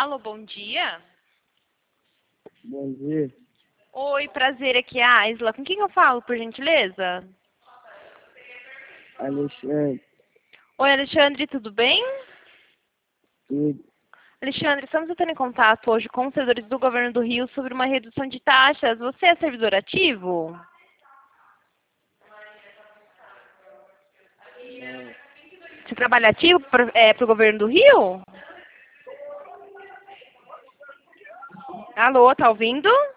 Alô, bom dia. Bom dia, Oi, prazer, aqui é a Isla. Com quem eu falo, por gentileza? Alexandre. Oi, Alexandre, tudo bem? Tudo. Alexandre, estamos entrando em contato hoje com os servidores do Governo do Rio sobre uma redução de taxas. Você é servidor ativo? Não, Você trabalha ativo para o Governo do Rio? Alô, tá ouvindo?